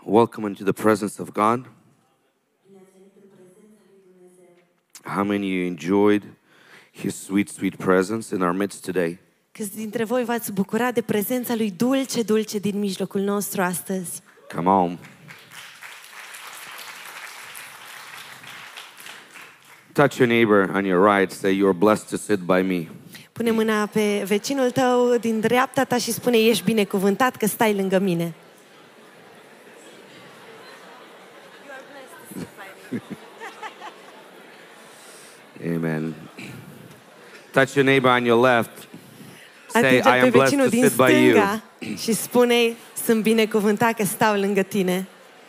welcome into the presence of God. How many of you enjoyed His sweet, sweet presence in our midst today? Câți dintre voi v-ați bucurat de prezența lui dulce, dulce din mijlocul nostru astăzi? Come on. Touch your neighbor on your right. Say, you're blessed to sit by me. Pune mâna pe vecinul tău din dreapta ta și spune, ești binecuvântat că stai lângă mine. Amen. Touch your neighbor on your left. Say, I Atinge-l am pe blessed vecinul to din sit by you. stânga și spune, sunt binecuvântat că stau lângă tine.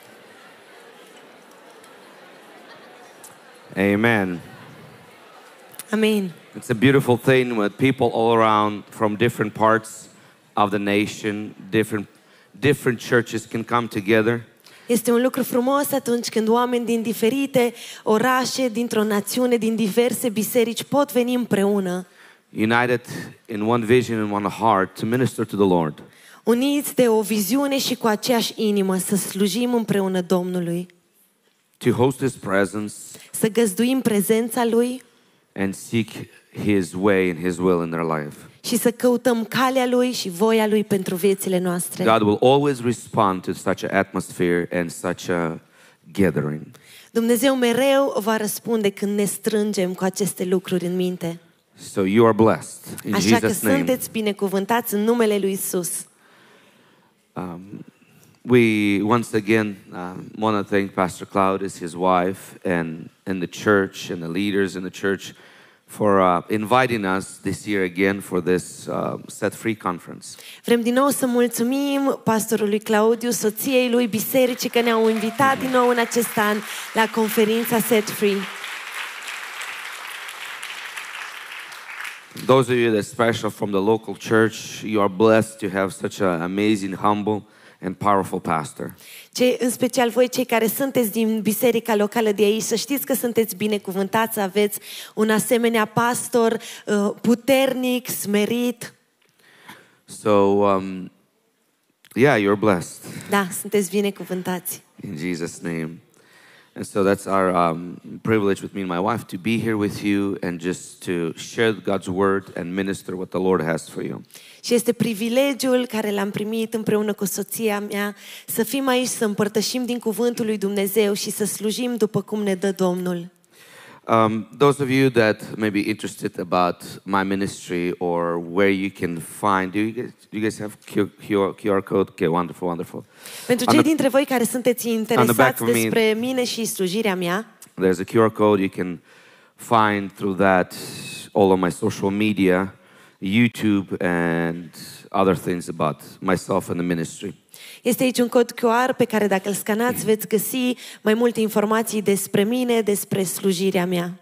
Amen. Amen. It's a beautiful thing when people all around from different parts of the nation, different churches can come together. Este un lucru frumos atunci când oameni din diferite orașe, dintr-o națiune, din diverse biserici pot veni împreună, United in one vision and one heart to minister to the Lord. uniți de o viziune și cu aceeași inimă să slujim împreună Domnului, To host His presence să găzduim prezența Lui and seek His way and His will in their life. și să căutăm calea Lui și voia Lui pentru viețile noastre. God will always respond to such an atmosphere and such a gathering. Dumnezeu mereu va răspunde când ne strângem cu aceste lucruri în minte. So you are blessed in Așa că Jesus' name. sunteți binecuvântați în numele Lui Isus. We once again want to thank Pastor Claudius, his wife, and the church and the leaders in the church for inviting us this year again for this Set Free conference. Vrem din nou să mulțumim pastorului Claudiu, soției lui, bisericii că ne-au invitat din nou în acest an la conferința Set Free. Those of you that are special from the local church, you are blessed to have such an amazing, humble, and powerful pastor. În special voi cei care sunteți din biserica locală de aici, să știți că sunteți binecuvântați să aveți un asemenea pastor puternic, smerit. So, yeah, you're blessed Da, sunteți binecuvântați. in Jesus' name. And so that's our privilege with me and my wife to be here with you and just to share God's word and minister what the Lord has for you. Și este privilegiul care l-am primit împreună cu soția mea să fim aici, să împărtășim din cuvântul lui Dumnezeu și să slujim după cum ne dă Domnul. Those of you that may be interested about my ministry or where you can find, do you guys have QR code? Okay, wonderful, wonderful. Pentru cei dintre voi care sunteți interesați of me, despre mine și slujirea mea, there's a QR code you can find through that all on my social media, YouTube and other things about myself and the ministry. este aici un cod QR pe care dacă îl scanați veți găsi mai multe informații despre mine, despre slujirea mea.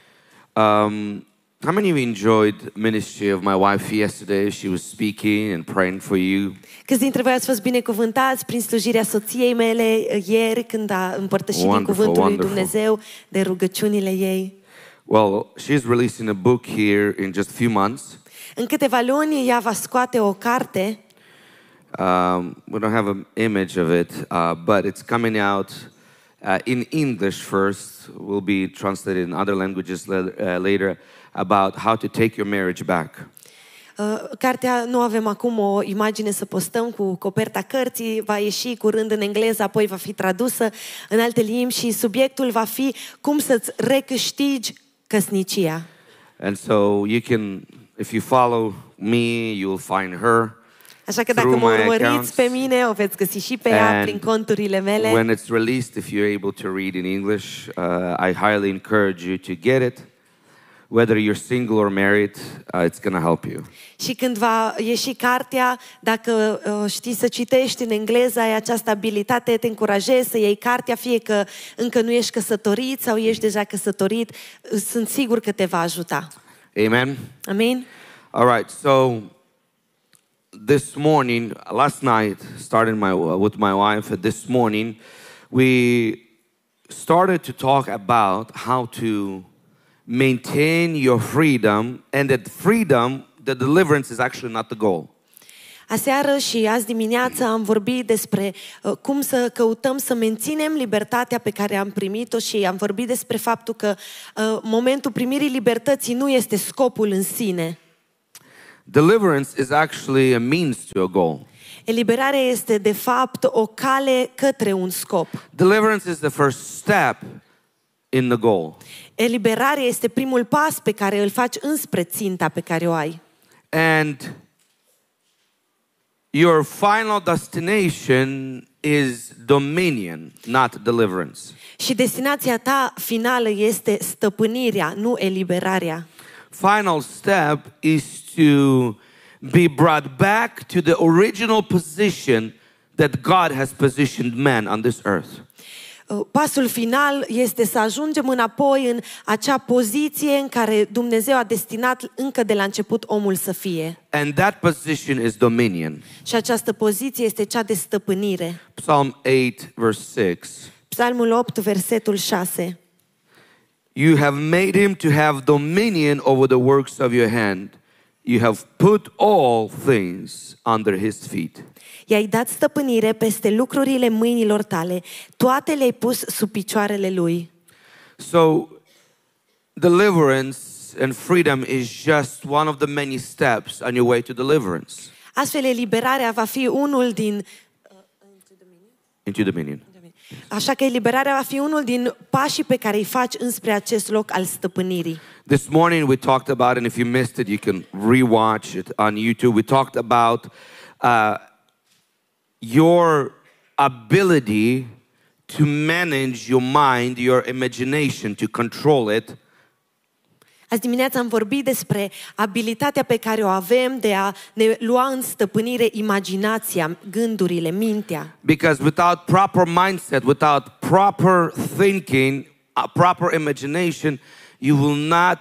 How many of you enjoyed ministry of my wife yesterday? She was speaking and praying for you. Câți dintre voi ați fost binecuvântați prin slujirea soției mele ieri când a împărtășit din Wonderful, cuvântul lui wonderful. Dumnezeu, de rugăciunile ei? Well, she's releasing a book here in just a few months. În câteva luni ea va scoate o carte. We don't have an image of it, but it's coming out in English first. Will be translated in other languages later about how to take your marriage back. Cartea, nu avem acum o imagine să postăm cu coperta cărții, va ieși curând în engleză, apoi va fi tradusă în alte limbi și subiectul va fi cum să-ți recâștigi căsnicia. And so you can, if you follow me, you'll find her. Așa că dacă through mă my urmăriți accounts. pe mine, o veți găsi și pe ea And prin conturile mele. when it's released, if you're able to read in English, I highly encourage you to get it. Whether you're single or married, it's going to help you. Și când va ieși cartea, dacă știi să citești în engleză, ai această abilitate, te încurajez să iei cartea, fie că încă nu ești căsătorit sau ești deja căsătorit, sunt sigur că te va ajuta. Amen? Amin? All right, so this morning, last night, starting with my wife, this morning, we started to talk about how to maintain your freedom, and that freedom, the deliverance is actually not the goal. Aseară și azi dimineață am vorbit despre cum să căutăm să menținem libertatea pe care am primit-o și am vorbit despre faptul că momentul primirii libertății nu este scopul în sine. Deliverance is actually a means to a goal. Eliberarea este de fapt o cale către un scop. Deliverance is the first step in the goal. Eliberarea este primul pas pe care îl faci înspre ținta pe care o ai. And your final destination is dominion, not deliverance. Și destinația ta finală este stăpânirea, nu eliberarea. Final step is to be brought back to the original position that God has positioned man on this earth. Pasul final este să ajungem înapoi în acea poziție în care Dumnezeu a destinat încă de la început omul să fie. And that position is dominion. Și această poziție este cea de stăpânire. Psalm 8 verse 6. Psalmul 8, versetul 6. You have made him to have dominion over the works of your hand. You have put all things under his feet. I-ai dat stăpânire peste lucrurile mâinilor tale, toate le-ai pus sub picioarele lui. So, deliverance and freedom is just one of the many steps on your way to deliverance. Astfel, eliberarea va fi unul din... Into dominion. Așa că eliberarea va fi unul din pașii pe care îi faci înspre acest loc al stăpânirii. This morning we talked about, and if you missed it, you can rewatch it on YouTube. We talked about your ability to manage your mind, your imagination, to control it. Azi dimineața am vorbit despre abilitatea pe care o avem de a ne lua în stăpânire imaginația, gândurile, mintea. Because without proper mindset, without proper thinking, proper imagination, you will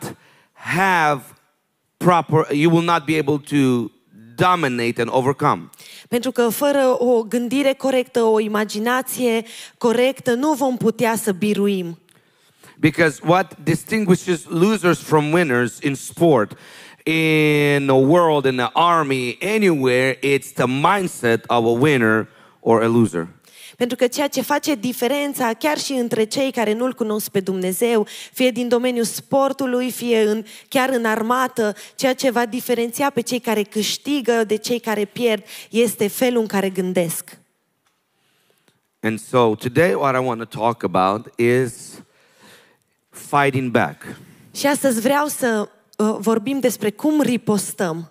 not be able to dominate and overcome. Pentru că fără o gândire corectă, o imaginație corectă, nu vom putea să biruim. Because what distinguishes losers from winners in sport, in the world, in the army, anywhere, it's the mindset of a winner or a loser. Pentru că ceea ce face diferența chiar și între cei care nu-L cunosc pe Dumnezeu, fie din domeniul sportului, fie chiar în armată, ceea ce va diferenția pe cei care câștigă de cei care pierd este felul în care gândesc. And so today what I want to talk about is fighting back. Și astăzi vreau să vorbim despre cum ripostăm.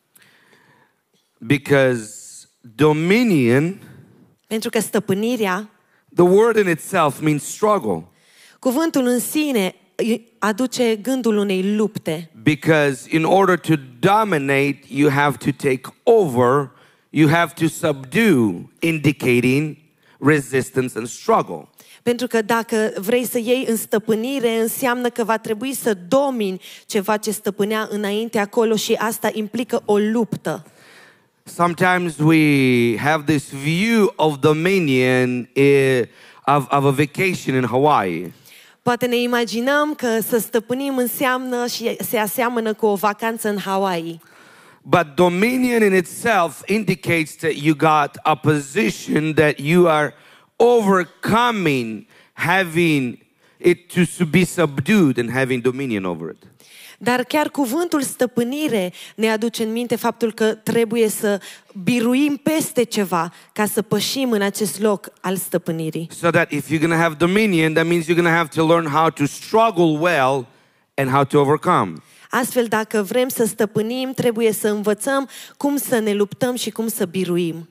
Because dominion, pentru că stăpânirea, the word in itself means struggle. Cuvântul în sine aduce gândul unei lupte. Because in order to dominate, you have to take over, you have to subdue, indicating resistance and struggle. Pentru că dacă vrei să iei în stăpânire, înseamnă că va trebui să domini ceva ce stăpânea înainte acolo și asta implică o luptă. Sometimes we have this view of dominion of a vacation in Hawaii. Poate ne imaginăm că să stăpânim înseamnă și se aseamănă cu o vacanță în Hawaii. But dominion in itself indicates that you got a position that you are overcoming, having it to be subdued and having dominion over it. Dar chiar cuvântul stăpânire ne aduce în minte faptul că trebuie să biruim peste ceva ca să pășim în acest loc al stăpânirii. So that if you're going to have dominion, that means you're going to have to learn how to struggle well and how to overcome. Astfel, dacă vrem să stăpânim, trebuie să învățăm cum să ne luptăm și cum să biruim.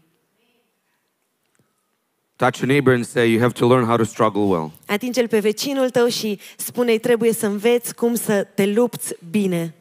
Touch your neighbor and say, you have to learn how to struggle well. Atinge-l pe vecinul tău și spune-i, trebuie să înveți cum să te lupți bine.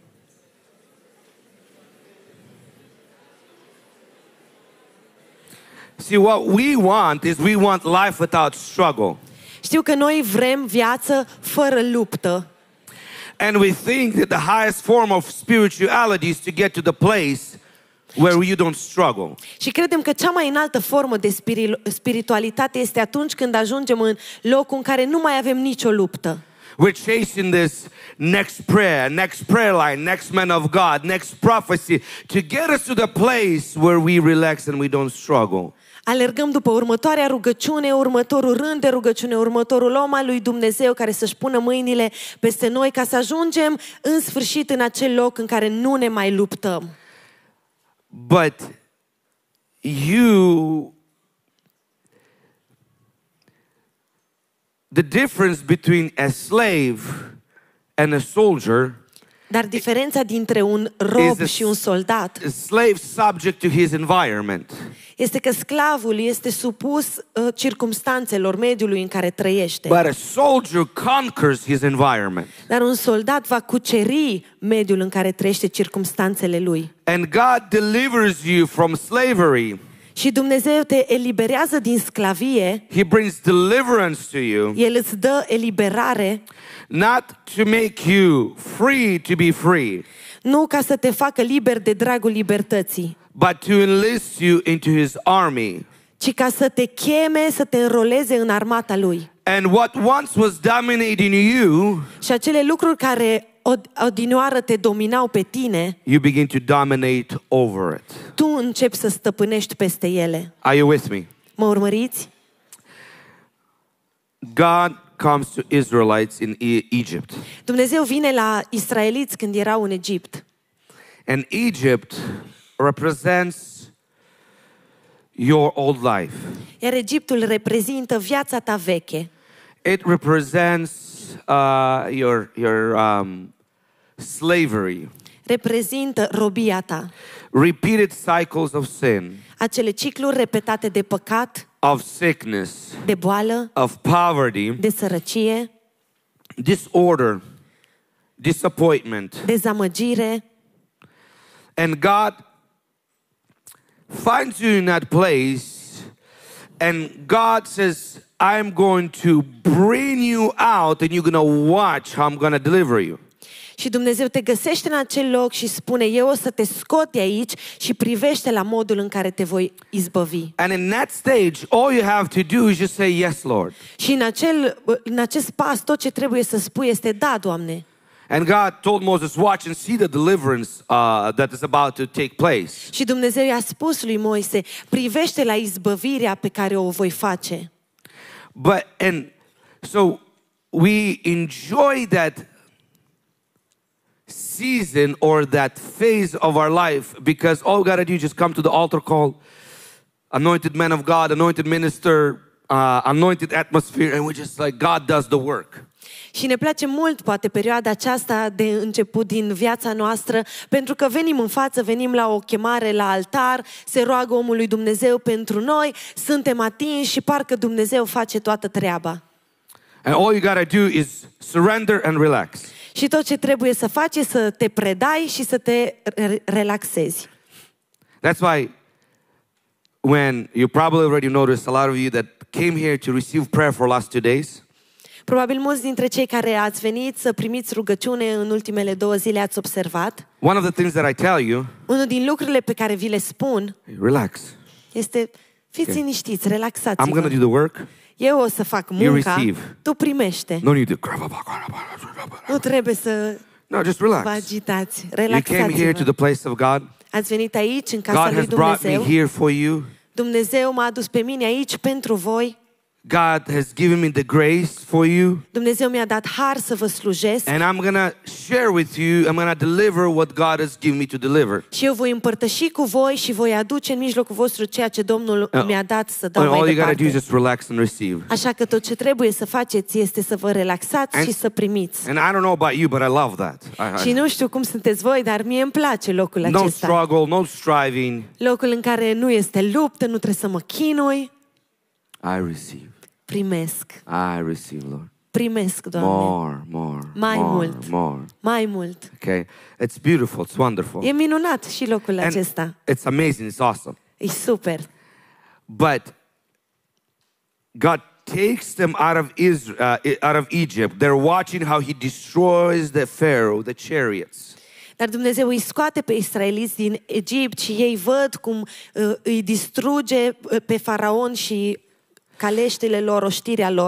See, what we want is we want life without struggle. Știu că noi vrem viață fără luptă. And we think that the highest form of spirituality is to get to the place where you don't struggle. Și credem că cea mai înaltă formă de spiritualitate este atunci când ajungem în locul în care nu mai avem nicio luptă. We're chasing this next prayer line, next man of God, next prophecy to get us to the place where we relax and we don't struggle. Alergăm după următoarea rugăciune, următorul rând de rugăciune, următorul om al lui Dumnezeu care să-și pună mâinile peste noi ca să ajungem în sfârșit în acel loc în care nu ne mai luptăm. But the difference between a slave and a soldier, dar diferența dintre un rob și un soldat a slave subject to his environment. Este că sclavul este supus circumstanțelor mediului în care trăiește. But a soldier conquers his environment. Dar un soldat va cuceri mediul în care trăiește, circumstanțele lui. And God delivers you from slavery. Și Dumnezeu te eliberează din sclavie. He brings deliverance to you. El îți dă eliberare. Not to make you free to be free. Nu ca să te facă liber de dragul libertății. But to enlist you into his army. Ci ca să te cheme să te înroleze în armata lui. And what once was dominating you, și acele lucruri care odinioară te dominau pe tine, you begin to dominate over it. Tu începi să stăpânești peste ele. Are you with me? Mă urmăriți? God comes to Israelites in Egypt. Dumnezeu vine la israeliți când erau în Egipt. And Egypt represents your old life. Iar Egiptul reprezintă viața ta veche. It represents your slavery. Reprezintă robia ta. Repeated cycles of sin. Acele cicluri repetate de păcat, of sickness, de boală, of poverty, de sărăcie, disorder, disappointment. dezamăgire. And God finds you in that place, and God says, I'm going to bring you out and you're going to watch how I'm going to deliver you. Și Dumnezeu te găsește în acel loc și spune, eu o să te scot de aici și privește la modul în care te voi izbăvi. And in that stage, all you have to do is just say, yes, Lord. Și în acest pas, tot ce trebuie să spui este, da, Doamne. And God told Moses, watch and see the deliverance that is about to take place. Și Dumnezeu i-a spus lui Moise, privește la izbăvirea pe care o voi face. And so we enjoy that season or that phase of our life because all we got to do is just come to the altar call, anointed man of God, anointed minister, anointed atmosphere, and we're just like, God does the work. Și ne place mult, poate, perioada aceasta de început din viața noastră, pentru că venim în față, venim la o chemare la altar, se roagă omul lui Dumnezeu pentru noi, suntem atinși și parcă Dumnezeu face toată treaba. And all you gotta do is surrender and relax. Și tot ce trebuie să faci e să te predai și să te relaxezi. That's why when you probably already noticed a lot of you that came here to receive prayer for last 2 days. Probabil mulți dintre cei care ați venit să primiți rugăciune în ultimele 2 zile ați observat. One of the things that I tell you, unul din lucrurile pe care vi le spun, relax. Este fiți liniștiți, relaxați-vă. I'm going to do the work. Eu o să fac munca, tu primește. No need to. Nu trebuie să just relax. vă agitați, You came here to the place of God. Ați venit aici în casa God lui has brought me Dumnezeu. here for you. Dumnezeu m-a adus pe mine aici pentru voi. God has given me the grace for you. Dumnezeu mi-a dat har să vă slujesc. And I'm going to share with you, I'm going to deliver what God has given me to deliver. Și eu voi împărtăși cu voi și voi aduce în mijlocul vostru ceea ce Domnul mi-a dat să dau mai All you got to do is departe. just relax and receive. Așa că tot ce trebuie să faceți este să vă relaxați și să primiți. And I don't know about you, but I love that. Și nu știu cum sunteți voi, dar mie îmi place locul No acesta. struggle, no striving. Locul în care nu este luptă, nu trebuie să mă chinui. I receive. Primesc. I receive, Lord. Primesc, Doamne. Mai mult. Mai mult. Okay, it's beautiful, it's wonderful. E minunat și locul acesta. It's amazing, it's awesome. E super. But God takes them out of Egypt. They're watching how He destroys the Pharaoh, the chariots. Dar Dumnezeu îi scoate pe israeliți din Egipt și ei văd cum îi distruge pe faraon și caleștile lor, oștirea lor.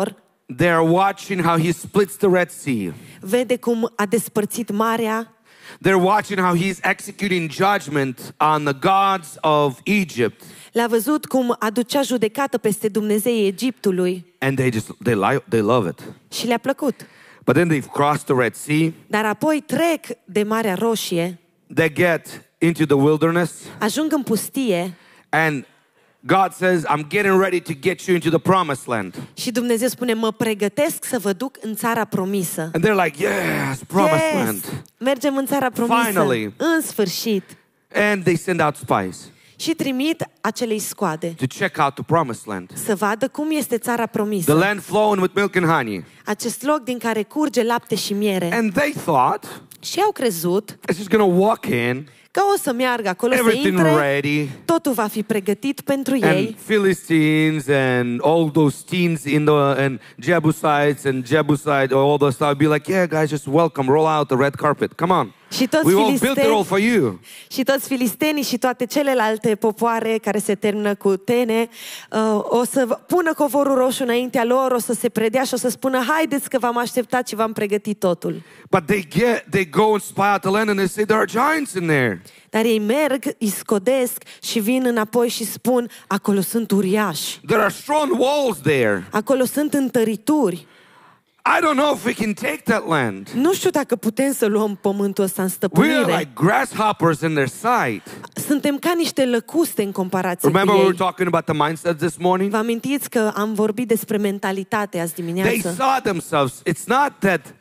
They're watching how he splits the Red Sea. Vede cum a despărțit marea. They're watching how he's executing judgment on the gods of Egypt. L-a văzut cum aducea judecată peste Dumnezeii Egiptului. And they love it. Și le-a plăcut. But then they've crossed the Red Sea. Dar apoi trec de Marea Roșie. They get into the wilderness. Ajung în pustie. And God says, I'm getting ready to get you into the promised land. Și Dumnezeu spune, mă pregătesc să vă duc în țara promisă. And they're like, yes, promised land. Mergem în țara promisă. Finally. În sfârșit. And they send out spies Și trimit acelei scoade to check out the promised land. să vadă cum este țara promisă. The land flowing with milk and honey. Acest loc din care curge lapte și miere. And they thought, Și au crezut it's just going to walk in, că o să meargă acolo, să everything intre, ready, totul va fi pregătit pentru and ei. Philistines and all those teens and Jebusites and Jebusite, all the stuff, be like, yeah, guys, just welcome, roll out the red carpet, come on. Și toți We all built it all filisteni, for you. și toți filistenii și toate celelalte popoare care se termină cu tene o să pună covorul roșu înaintea lor, o să se predea și o să spună, haideți că v-am așteptat și v-am pregătit totul. But they go and spy out the land and they say there are giants in there. Dar ei merg, îi scodesc și vin înapoi și spun, acolo sunt uriași, There are strong walls there. acolo sunt întărituri. I don't know if we can take that land. Nu știu dacă putem să luăm pământul ăsta în We stăpânire. are like grasshoppers in their sight. Suntem ca niște lăcuste în comparație Remember cu we ei. were talking about the mindset this morning? Vă amintiți că am vorbit despre mentalitate azi They dimineață? saw themselves. It's not that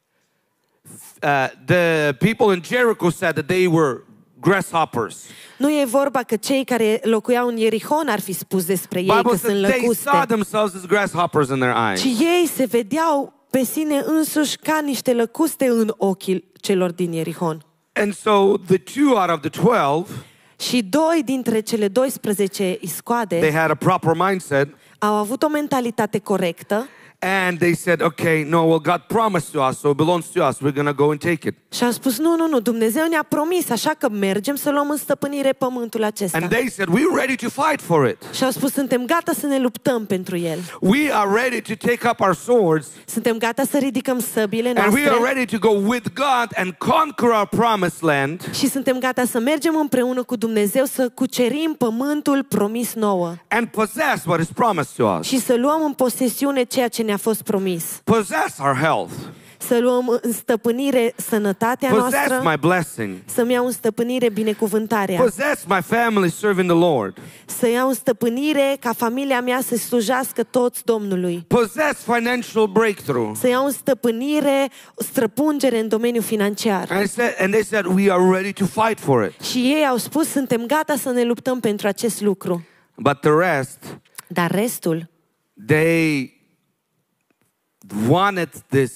the people in Jericho said that they were grasshoppers. Nu e vorba că cei care locuiau în Ierihon ar fi spus despre ei Bible că said sunt they lăcuste, saw themselves as grasshoppers in their eyes. ci ei se vedeau pe sine însuși ca niște lăcuste în ochii celor din Ierihon. And so the two out of the 12, Și doi dintre cele 12 iscoade they had a proper mindset. au avut o mentalitate corectă And they said, okay, no, well, God promised to us, so it belongs to us. We're going to go and take it. și au spus, nu, Dumnezeu ne-a promis, așa că mergem să luăm în stăpânire pământul acesta. And they said, we're ready to fight for it. Și au spus, suntem gata să ne luptăm pentru el. We are ready to take up our swords, Suntem gata să ridicăm săbile and we are noastre ready to go with God and conquer our promised land și suntem gata să mergem împreună cu Dumnezeu să cucerim pământul promis nouă and possess what is promised to us. și să luăm în posesiune ceea ce ne-a fost promis. Possess our health. Să luăm în stăpânire sănătatea Possess noastră, my blessing. să-mi iau în stăpânire binecuvântarea, Possess my family serving the Lord. să iau în stăpânire ca familia mea să slujească toți Domnului, Possess financial breakthrough. să iau în stăpânire străpungere în domeniul financiar. And they said, we are ready to fight for it. Și ei au spus, suntem gata să ne luptăm pentru acest lucru. But the rest, Dar restul, they wanted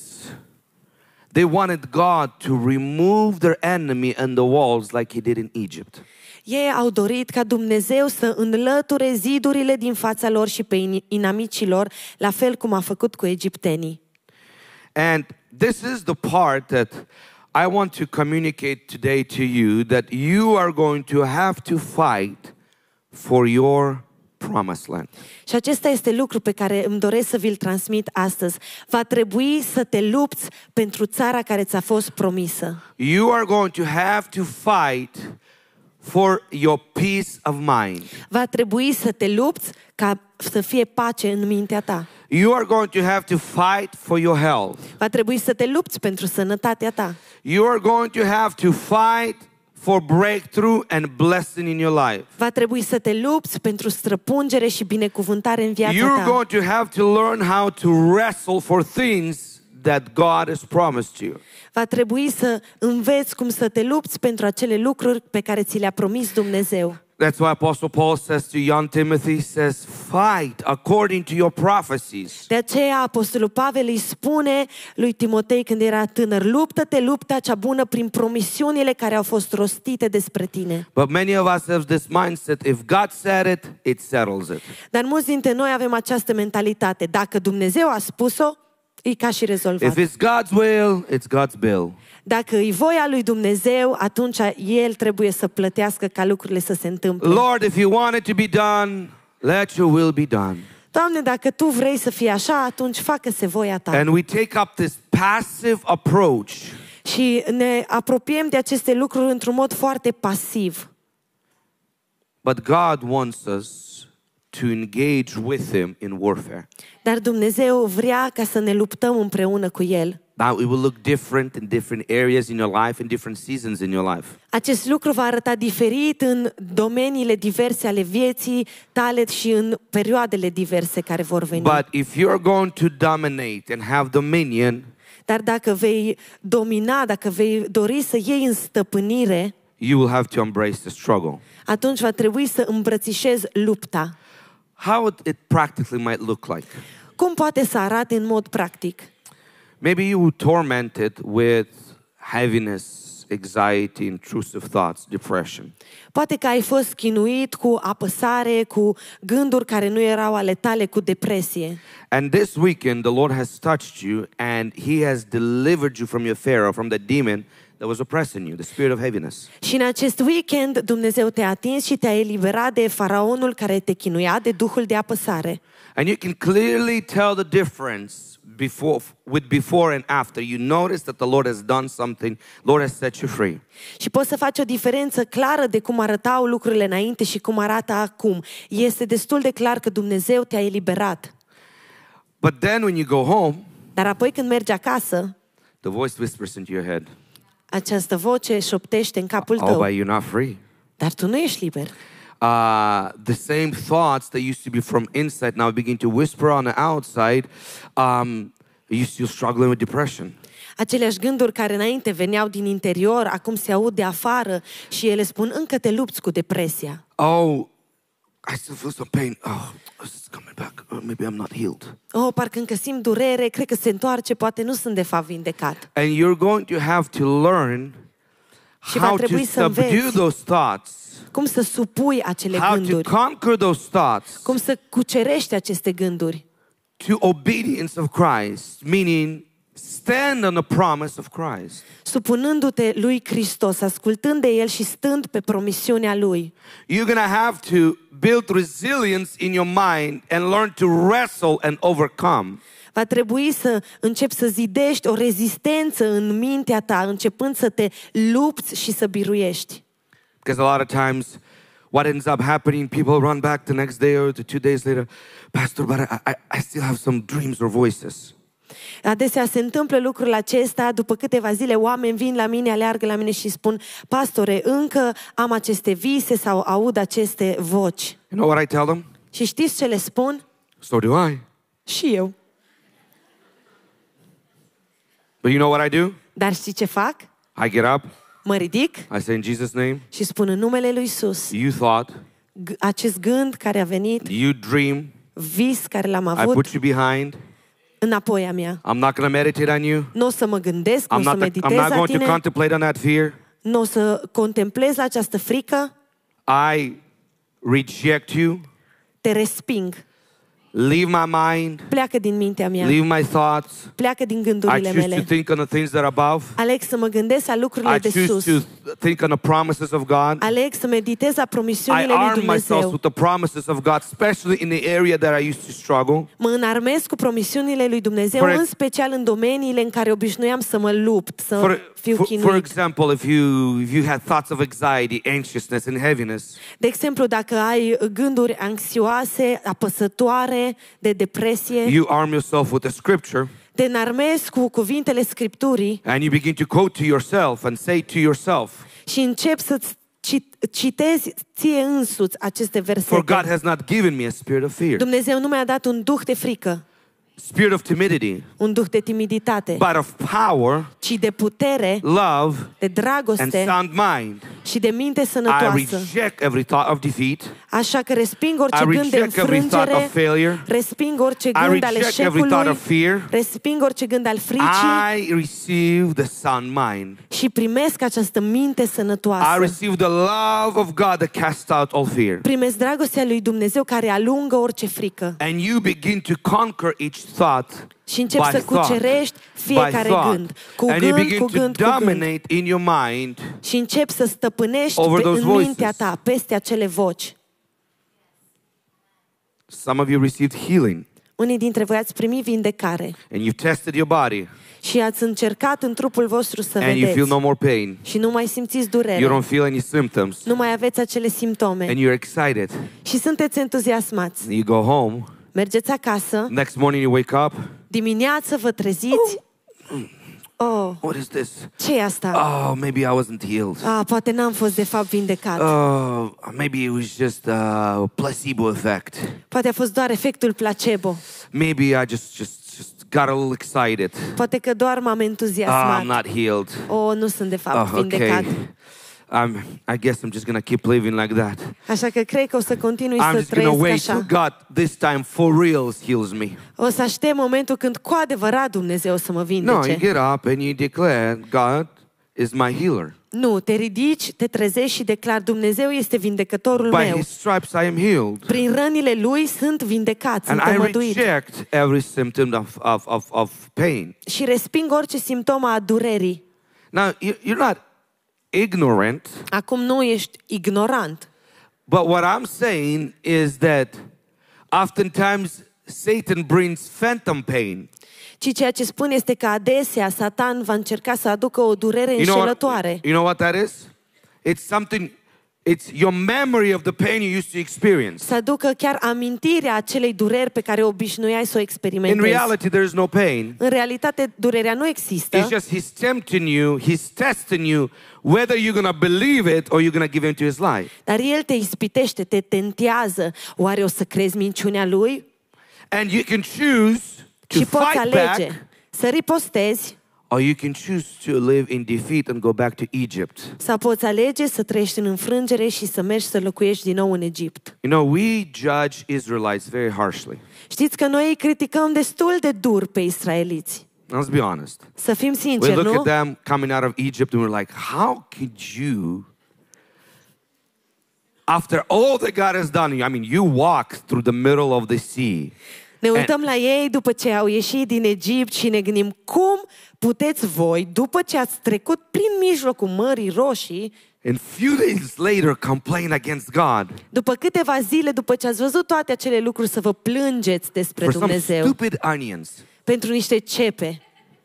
God to remove their enemy and the walls like he did in Egypt. ei au dorit ca Dumnezeu să înlăture zidurile din fața lor și pe inamicii lor, la fel cum a făcut cu egiptenii. And this is the part that I want to communicate today to you, that you are going to have to fight for your promised land. Și acesta este lucru pe care îmi doresc să vi-l transmit astăzi. Va trebui să te lupți pentru țara care ți-a fost promisă. You are going to have to fight for your peace of mind. Va trebui să te lupți ca să fie pace în mintea ta. You are going to have to fight for your health. Va trebui să te lupți pentru sănătatea ta. You are going to have to fight for breakthrough and blessing in your life. Va trebui să te lupți pentru străpungere și binecuvântare în viața You're ta. going to have to learn how to wrestle for things that God has promised you. Va trebui să înveți cum să te lupți pentru acele lucruri pe care ți le-a promis Dumnezeu. That's why Apostle Paul says to young Timothy, says, fight according to your prophecies. De aceea Apostolul Pavel îi spune lui Timotei când era tânăr, luptă-te lupta cea bună prin promisiunile care au fost rostite despre tine. But many of us have this mindset, if God said it, it settles it. Dar mulți dintre noi avem această mentalitate. Dacă Dumnezeu a spus-o, e ca și rezolvat. If it's God's will, it's God's bill. Dacă e voia lui Dumnezeu, atunci El trebuie să plătească ca lucrurile să se întâmple. Lord, if you want it to be done, let your will be done. Doamne, dacă Tu vrei să fie așa, atunci facă-se voia Ta. And we take up this passive approach. Și ne apropiem de aceste lucruri într-un mod foarte pasiv. But God wants us to engage with Him in warfare. Dar Dumnezeu vrea ca să ne luptăm împreună cu El. Now, it will look different in different areas in your life, in different seasons in your life. Acest lucru va arăta diferit în domeniile diverse ale vieții tale și în perioadele diverse care vor veni. But if you're going to dominate and have dominion, Dar dacă vei domina, dacă vei dori să iei în stăpânire, you will have to embrace the struggle. atunci va trebui să îmbrățișezi lupta. How it practically might look like. Cum poate să arate în mod practic? Maybe you were tormented with heaviness, anxiety, intrusive thoughts, depression. Poate că ai fost chinuit cu apăsare, cu gânduri care nu erau ale tale, cu depresie. And this weekend, the Lord has touched you and He has delivered you from your Pharaoh, from the demon that was oppressing you, the spirit of heaviness. Și în acest weekend Dumnezeu te-a atins și te-a eliberat de faraonul care te chinuia, de duhul de apăsare. And you can clearly tell the difference before and after. You notice that the Lord has done something, Lord has set you free. Și poți să faci o diferență clară de cum arătau lucrurile înainte și cum arată acum. Este destul de clar că Dumnezeu te-a eliberat. But then when you go home, Dar apoi când mergi acasă, the voice whispers into your head, această voce șoptește în capul "Oh, tău. but you're not free." Dar tu nu ești liber. The same thoughts that used to be from inside now begin to whisper on the outside. You're still struggling with depression. Aceleași gânduri care înainte veneau din interior, acum se aud de afară și ele spun încă te lupți cu depresia. Oh, I still feel some pain. Oh, it's coming back. Maybe I'm not healed. Oh, parcă încă simt durere, cred că se întoarce, poate nu sunt de fapt vindecat. And you're going to have to learn Și va how to trebui să subdue înveți those thoughts, cum să supui acele how to gânduri, conquer those thoughts cum să cucerești aceste gânduri to obedience of Christ, meaning stand on the promise of Christ. supunându-te lui Hristos, ascultând de El și stând pe promisiunea Lui. You're going to have to build resilience in your mind and learn to wrestle and overcome. Va trebui să începi să zidești o rezistență în mintea ta, începând să te lupți și să biruiești. Because a lot of times what ends up happening, people run back the next day or 2 days later, Pastor, but I still have some dreams or voices. Adesea se întâmplă lucrul acesta, după câteva zile oameni vin la mine, aleargă la mine și spun, pastore, încă am aceste vise sau aud aceste voci. You know what I tell them? Și știți ce le spun? So do I. Și eu. But you know what I do? Dar știi ce fac? I get up, Mă ridic I say in Jesus' name, și spun în numele lui Iisus, you thought, acest gând care a venit, you dream, vis care l-am I avut, put you behind. înapoi a mea. I'm not going to meditate on you. Nu o să mă gândesc, nu o să I'm meditez not la going to tine, contemplate on that fear. nu o să contemplez la această frică, I reject you. te resping. Leave my mind. Pleacă din mintea mea, Leave my thoughts. pleacă din I gândurile choose to mele. think on the things that are above. Aleg să mă gândesc la lucrurile I de choose sus. to think on the promises of God. Aleg să meditez la I promisiunile lui arm myself Dumnezeu. with the promises of God, especially in the area that I used to struggle. Mă înarmez cu promisiunile lui Dumnezeu, For în special în domeniile în care obișnuiam să mă lupt, să fiu For chinuit. example, if you had thoughts of anxiety, anxiousness, and heaviness, De exemplu, dacă ai gânduri anxioase, apăsătoare, de depresie, you arm yourself with the scripture te înarmezi cu cuvintele Scripturii and you begin to quote to yourself and say to yourself, și începi să-ți citezi ție însuți aceste for versete. God has not given me a spirit of fear, Dumnezeu nu mi-a dat un duh de frică, spirit of timidity, un duh de timiditate, but of power, ci de putere, love, de and dragoste sound mind. și de minte I sănătoasă. reject every thought of defeat. Așa că resping orice I gând de reject every thought of înfrângere, failure. resping orice I gând al reject every thought eșecului, of fear. resping orice gând al fricii I receive the sound mind. și primesc această minte I sănătoasă. receive the love of God that casts out all fear. Primesc dragostea lui Dumnezeu care alungă orice frică And you begin to conquer each thought și începi by să cucerești by fiecare thought. gând, cu And you gând, begin cu to gând, cu gând. dominate in your mind Și începi să stăpânești over those în voices. mintea ta peste acele voci. Some of you received healing Unii dintre voi ați primit vindecare and you've tested your body și ați încercat în trupul vostru să and you feel vedeți no more pain. și nu mai simțiți durere. You don't feel any symptoms Nu mai aveți acele simptome and you're excited. și sunteți entuziasmați. You go home, Mergeți acasă, next morning you wake up. dimineață vă treziți. Oh, What is this? ce e asta? Oh, maybe I wasn't healed. Poate n-am fost de fapt vindecat. Oh, maybe it was just a placebo effect. Poate a fost doar efectul placebo. Maybe I just got a little excited. Poate că doar m-am I'm entuziasmat. not healed. Nu sunt de fapt Oh, vindecat. okay. I guess I'm just gonna keep living like that. Așa că cred că o să continui I'm să just gonna trăiesc wait till așa. God this time for real heals me. O să aștept momentul când cu adevărat Dumnezeu să mă No, you vindece. get up and you declare, God is my healer. Nu, te ridici, te trezești și declari, Dumnezeu este vindecătorul By meu. His stripes I am healed. Prin rănile Lui sunt vindecat, sunt And I tămăduit. reject every symptom of pain. Și resping orice simptomă a durerii. Now, you're not ignorant, Acum nu ești ignorant. but what I'm saying is that oftentimes Satan brings phantom pain. Ci ceea ce spun este că adesea Satan va încerca să aducă o durere înșelătoare. You know what that is? It's something, it's your memory of the pain you used to experience. Să aducă chiar amintirea acelei dureri pe care obișnuiai să o In experimentezi. reality, there is no pain. În realitate, durerea nu există, It's just He's tempting you, He's testing you, whether you're going to believe it or you're going to give in to His lie. dar El te ispitește, te tentează. Oare o să crezi minciunea Lui? And you can choose to Și poți fight alege back, să ripostezi or you can choose to live in defeat and go back to Egypt. sau poți alege să trăiești în înfrângere și să mergi să locuiești din nou în Egipt. You know, we judge Israelites very harshly. Știți că noi îi criticăm destul de dur pe israeliți. Let's be honest. Să fim We sinceri, look nu? at them coming out of Egypt and we're like, how could you, after all that God has done, I mean, you walk through the middle of the sea. Ne uităm la ei după ce au ieșit din Egipt și ne gândim cum puteți voi, după ce ați trecut prin mijlocul Mării Roșii, And few days later complain against God după câteva zile, după ce ați văzut toate acele lucruri, să vă plângeți despre for some Dumnezeu stupid onions. pentru niște cepe.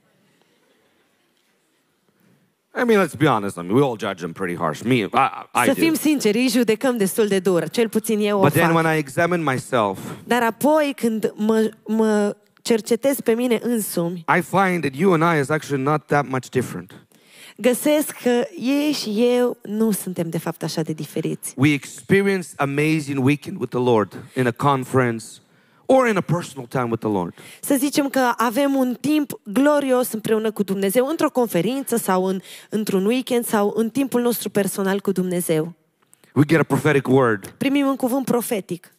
I mean, let's be honest. I mean, we all judge them pretty harsh. Me, I Să do. fim sinceri, îi judecăm destul de dur, cel puțin eu o But then fac. when I examine myself, Dar apoi când mă cercetez pe mine însumi, I find that you and I is actually not that much different. găsesc că ei și eu nu suntem de fapt așa de diferiți. We experience amazing weekend with the Lord in a conference or in a personal time with the Lord. Să zicem că avem un timp glorios împreună cu Dumnezeu, într-o conferință sau într-un weekend sau în timpul nostru personal cu Dumnezeu. We get a prophetic word. Primim un cuvânt profetic.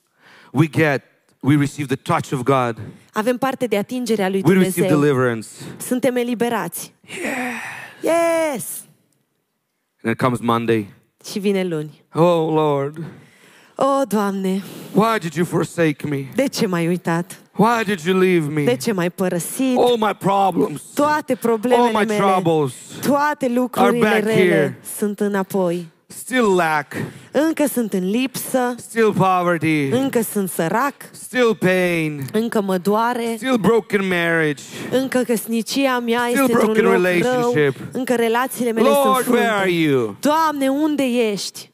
We receive the touch of God. Avem parte de atingerea lui We receive Dumnezeu. deliverance. Suntem eliberați. Yes! And it comes Monday. Și vine luni. Oh, Lord, O, Doamne, why did you forsake me? de ce m-ai uitat? Why did you leave De me? ce m-ai părăsit? All my problems, Toate all problemele my mele, troubles, toate are lucrurile back rele here. sunt înapoi. still lack, Încă sunt în lipsă, still poverty, încă sunt sărac, still pain, încă mă doare, still broken marriage. încă căsnicia mea Still este într-un broken loc rău, relationship. încă relațiile mele sunt Lord, where are frunte. you? Doamne, unde ești?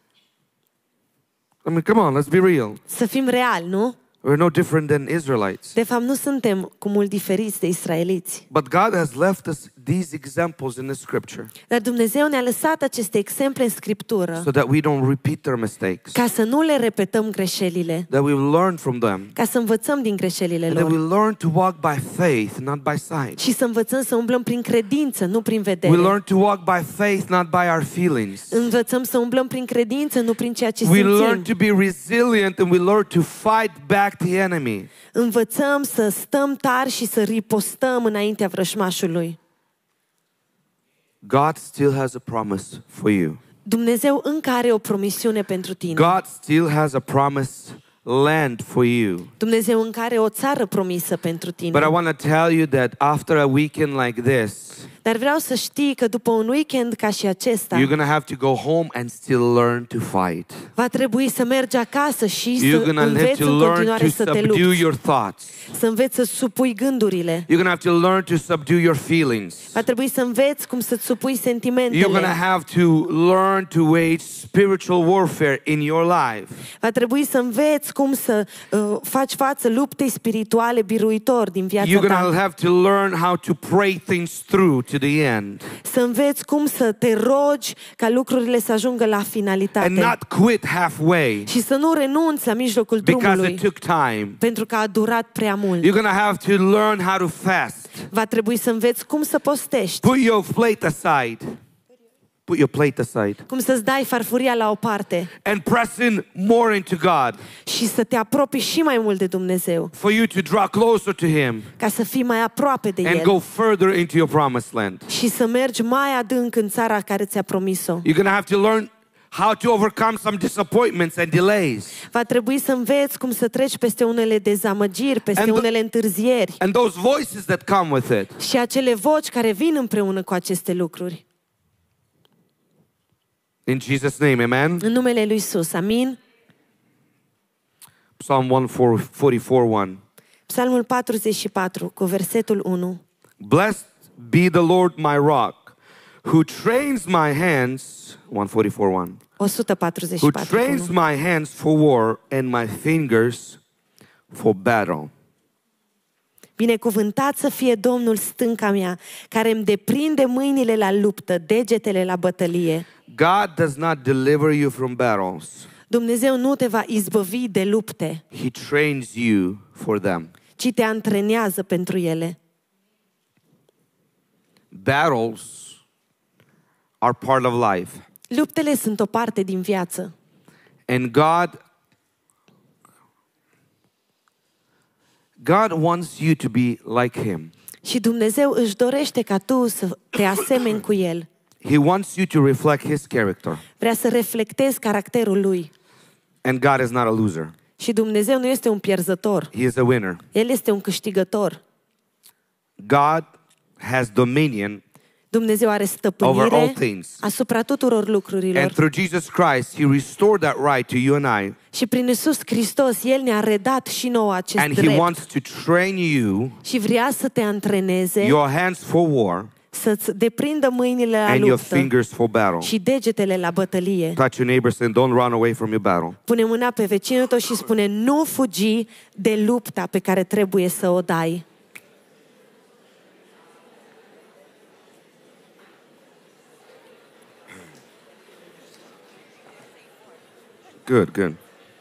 I mean, come on, let's be real. Să fim reali, nu? We're no different than Israelites. De fapt, nu suntem cu mult diferiți de israeliți. But God has left us these examples in the scripture Dar Dumnezeu ne-a lăsat aceste exemple în Scriptură so that we don't repeat their mistakes, ca să nu le repetăm greșelile, that we will learn from them, ca să învățăm din greșelile and that we lor learn to walk by faith, not by sight. și să învățăm să umblăm prin credință, nu prin vedere. We learn to walk by faith, not by our feelings. Învățăm să umblăm prin credință, nu prin ceea ce We learn simțim. to be resilient and we learn to fight back the enemy. Învățăm să stăm tari și să ripostăm înaintea vrășmașului. God still has a promise for you. Dumnezeu încă are o promisiune pentru tine. God still has a promised land for you. Dumnezeu încă are o țară promisă pentru tine. But I want to tell you that after a weekend like this, Dar vreau să știi că după un weekend ca și acesta, you're going to have to go home and still learn to fight. va trebui să mergi acasă și You're să going to have înveți to în learn continuare to să te subdue lupți, your thoughts. să înveți să supui gândurile. You're going to have to learn to subdue your feelings. Va trebui să înveți cum să-ți supui You're going to sentimentele. have to learn to wage spiritual warfare in your life. Va trebui să înveți cum să faci față luptei spirituale biruitor din viața You're going to ta. have to learn how to pray things through to the end Să înveți cum să te rogi ca lucrurile să ajungă la and finalitate. not quit halfway Și să nu renunți la mijlocul because drumului, it took time. pentru că a durat prea mult. You're going to have to learn how to fast. Va trebui să înveți cum să postești, Put your plate aside. Put your plate aside cum să-ți dai farfuria la o parte and press in more into God și să te apropii și mai mult de Dumnezeu, for you to draw closer to Him ca să fii mai aproape de and El go further into your promised land. și să mergi mai adânc în țara care ți-a promis-o. You're going to have to learn how to overcome some disappointments and delays. Va trebui să înveți cum să treci peste unele dezamăgiri, peste And the- unele întârzieri And those voices that come with it. și acele voci care vin împreună cu aceste lucruri. In Jesus' name, amen. În numele lui Isus, amin? Psalm 144:1. Psalmul 44 cu versetul 1. Blessed be the Lord my rock, who trains my hands, 144:1. Who 144 cu trains 1. my hands for war and my fingers for battle. Binecuvântat să fie Domnul stânca mea, care îmi deprinde mâinile la luptă, degetele la bătălie. God does not deliver you from battles. Dumnezeu nu te va izbăvi de lupte, He trains you for them. ci te antrenează pentru ele. Battles are part of life. Luptele sunt o parte din viață. And God wants you to be like Him. Și Dumnezeu își dorește ca tu să te asemeni cu El. He wants you to reflect His character. Vrea să reflectezi caracterul Lui. And God is not a loser. Și Dumnezeu nu este un pierzător. He is a winner. El este un câștigător. God has dominion Dumnezeu are over all stăpânire things. asupra tuturor lucrurilor. And through Jesus Christ, He restored that right to you and I. Și prin Iisus Hristos, El ne-a redat și nouă acest And He drept. wants to train you, Și vrea să te antreneze, your hands for war să-ți deprindă mâinile la and your luptă fingers for battle. și degetele la bătălie. Touch your neighbor and don't run away from your battle. Pune mâna pe vecinul tău și spune: nu fugi de lupta pe care trebuie să o dai. Good, good.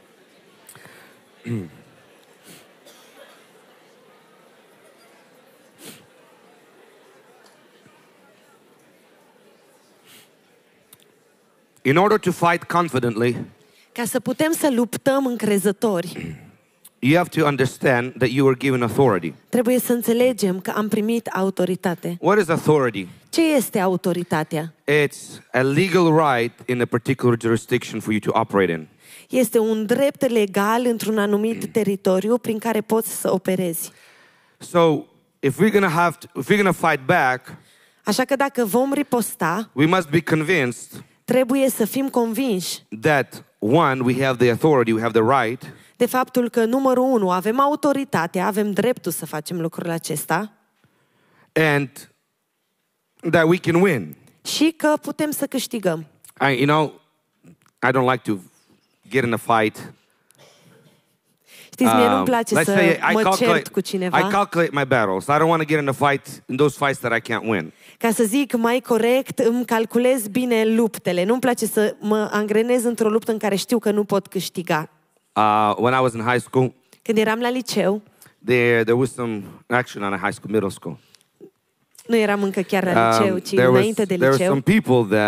In order to fight confidently, Ca să putem să luptăm încrezători, you have to understand that you were given authority. trebuie să înțelegem că am primit autoritate. What is authority? Ce este autoritatea? It's a legal right in a particular jurisdiction for you to operate in. Este un drept legal într-un anumit teritoriu prin care poți să operezi. So, if we're going to fight back, Așa că dacă vom riposta, we must be convinced trebuie să fim convinși that one, we have the authority, we have the right, de faptul că, numărul 1, avem autoritatea, avem dreptul să facem lucrul acesta and that we can win. și că putem să câștigăm. I don't like to get in a fight. Știți, mie nu-mi place Let's say să mă cert cu I cineva. calculate my battles. I don't want to get in a fight in those fights that I can't win. Ca să zic mai corect, îmi calculez bine luptele. Nu-mi place să mă angrenez într-o luptă în care știu că nu pot câștiga. When I was in high school, Când eram la liceu, there was some action on a high school, middle school. nu eram încă chiar la liceu, ci There înainte de were some liceu.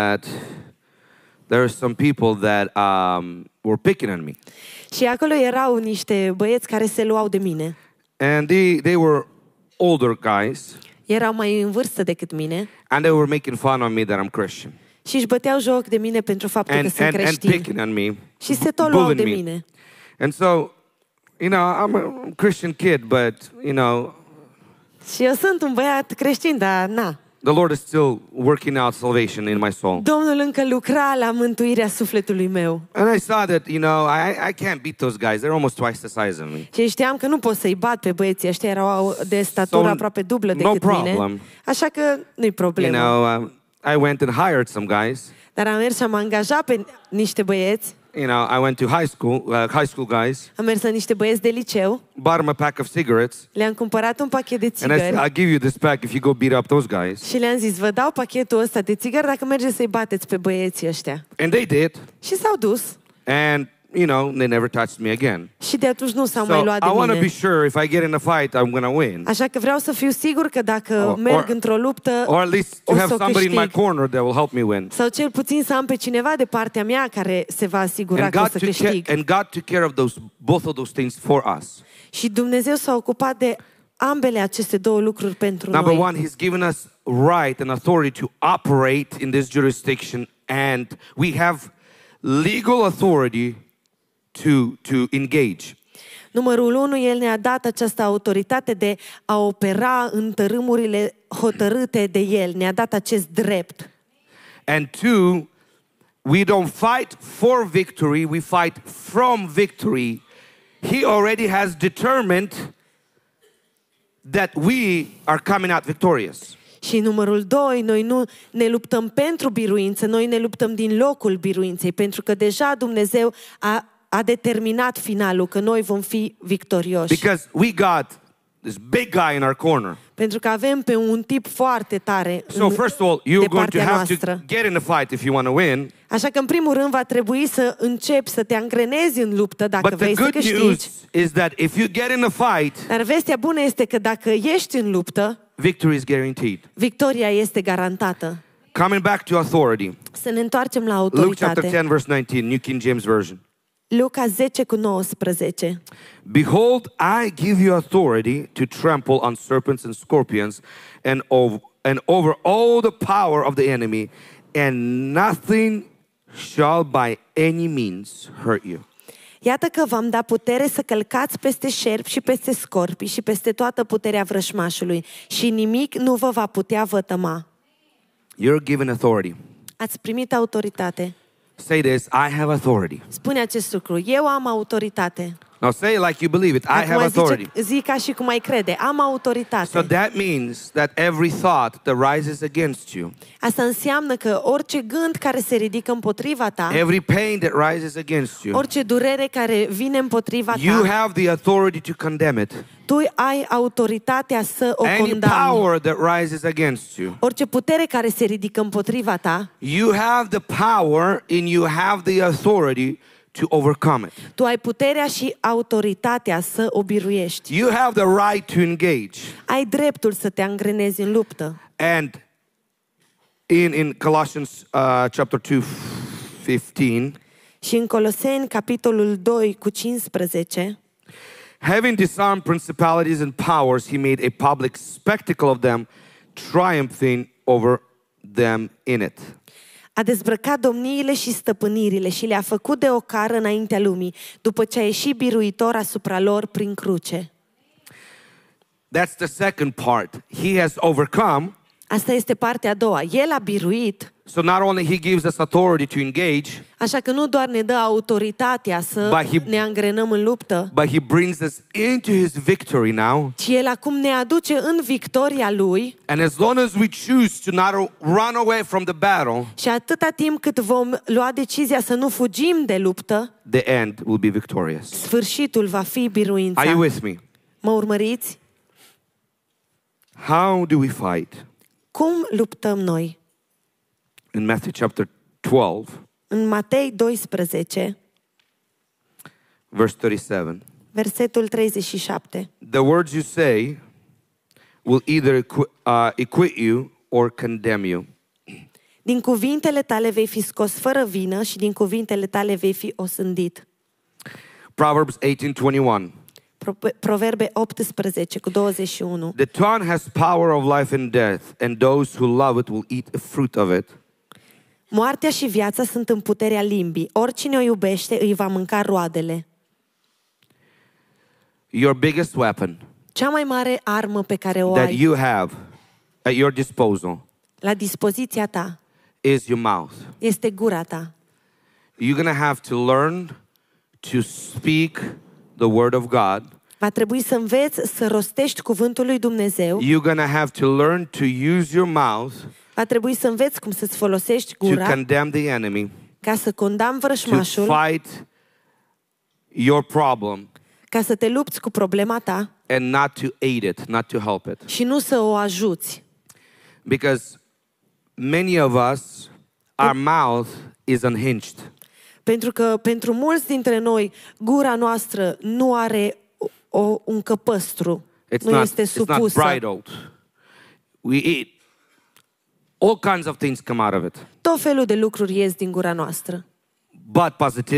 people that were picking on me, Și acolo erau niște băieți care se luau de mine. and they were older guys, Erau mai în vârstă decât mine and they were making fun of me that I'm Christian, și își băteau joc de mine pentru faptul că and sunt creștin. picking on me, Și se tot luau de bullying me. mine. And so, I'm a Christian kid, but Și eu sunt un băiat creștin, dar na. the Lord is still working out salvation in my soul. Domnul încă lucra la mântuirea sufletului meu. And I saw that, I can't beat those guys. They're almost twice the size of me. Și știam că nu pot să-i bat pe băieții ăștia, erau de statură aproape dublă decât mine. Așa că nu-i problemă. I went and hired some guys. Dar am mers și am angajat pe niște băieți. I went to high school guys. Am mers la niște băieți de liceu. Bought them a pack of cigarettes. Le-am cumpărat un pachet de And țigări. I'll give you this pack if you go beat up those guys. Și le-am zis, vă dau pachetul ăsta de țigări dacă mergeți să-i bateți pe băieții ăștia. And they did. Și s-au dus. And they never touched me again. Și de atunci nu s-au mai luat de I want to mine. be sure if I get in a fight, I'm going to win. Așa că vreau să fiu sigur că dacă merg într-o luptă, or at least to o have să o somebody in my câștig. corner that will help me win. Sau cel puțin să am pe cineva de partea mea care se va asigura că o să câștig. And God took care of both of those things for us. Și Dumnezeu s-a ocupat de ambele aceste două lucruri pentru Number noi. one, He's given us right and authority to operate in this jurisdiction, and we have legal authority to engage. Numărul 1, El ne-a dat această autoritate de a opera în tărâmurile hotărâte de El. Ne-a dat acest drept. And two, we don't fight for victory, we fight from victory. He already has determined that we are coming out victorious. Și numărul 2, noi nu ne luptăm pentru biruință, noi ne luptăm din locul biruinței, pentru că deja Dumnezeu a determinat finalul, că noi vom fi victorioși. Because we got this big guy in our corner. Pentru că avem pe un tip foarte tare So first of all, de you're going to partea have noastră. to get in a fight if you want to win. Așa că în primul rând va trebui să începi să te angrenezi în luptă dacă But the vrei să good câștigi. news is that if you get in a fight, Dar vestea bună este că dacă ești în luptă, victory is guaranteed. victoria este garantată. Coming back to authority. Să ne întoarcem la Luke chapter autoritate. 10 verse 19, New King James Version. Luca 10:19. Behold, I give you authority to trample on serpents and scorpions and over all the power of the enemy, and nothing shall by any means hurt you. Iată că v-am dat putere să călcați peste șerpi și peste scorpii și peste toată puterea vrășmașului și nimic nu vă va putea vătăma. You're given authority. Ați primit autoritate. Say this, I have authority. Spune acest lucru. Eu am autoritate. Now say it like you believe it. I have Acum authority. zic ca și cum ai crede. Am autoritate. So that means that every thought that rises against you, Asta înseamnă că orice gând care se ridică împotriva ta, every pain that rises against you, orice durere care vine împotriva you ta, have the authority to condemn it. tu ai autoritatea să o Any condamni. power that rises against you, Orice putere care se ridică împotriva ta, you have the power and you have the authority to overcome it. tu ai puterea și autoritatea să o biruiești. You have the right to engage. Ai dreptul să te angrenezi în luptă. And in Colossians chapter 2, 15, Și în Coloseni, capitolul 2:15, having disarmed principalities and powers, he made a public spectacle of them, triumphing over them in it. a dezbrăcat domniile și stăpânirile și le-a făcut de ocară înaintea lumii, după ce a ieșit biruitor asupra lor prin cruce. That's the second part. He has overcome. Asta este partea a doua. El a biruit, So not only he gives us authority to engage, așa că nu doar ne dă autoritatea să ne angrenăm în luptă, but he brings us into his victory now. ci El acum ne aduce în victoria Lui. And as long as we choose to not run away from the battle, Și atâta timp cât vom lua decizia să nu fugim de luptă, the end will be victorious. sfârșitul va fi biruința. Are you with me? Mă urmăriți? How do we fight? Cum luptăm noi? In Matthew chapter 12, În Matei 12, verse 37. versetul 37. The words you say will either acquit you or condemn you. Din cuvintele tale vei fi scos fără vină și din cuvintele tale vei fi osândit. Proverbs 18:21. Proverbe 18:21. The tongue has power of life and death, and those who love it will eat a fruit of it. Moartea și viața sunt în puterea limbii. Oricine o iubește îi va mânca roadele. Your biggest weapon Cea mai mare armă pe care o that ai, you have at your disposal la dispoziția ta is your mouth. este gura ta. You're going to have to learn to speak the word of God. Va trebui să înveți să rostești cuvântul lui Dumnezeu. You're going to have to learn to use your mouth Va trebui să înveți cum să-ți folosești to gura condemn the enemy, ca să condamni to vrăjmașul, fight your problem, ca să te lupți cu problema ta and not to aid it, not to help it. și nu să o ajuți. Because many of us, our mouth is unhinged. Pentru că pentru mulți dintre noi, gura noastră nu are un căpăstru, nu este It's not supusă. bridled. We eat. All kinds of things come out of it. Tot felul de lucruri ies din gura noastră. But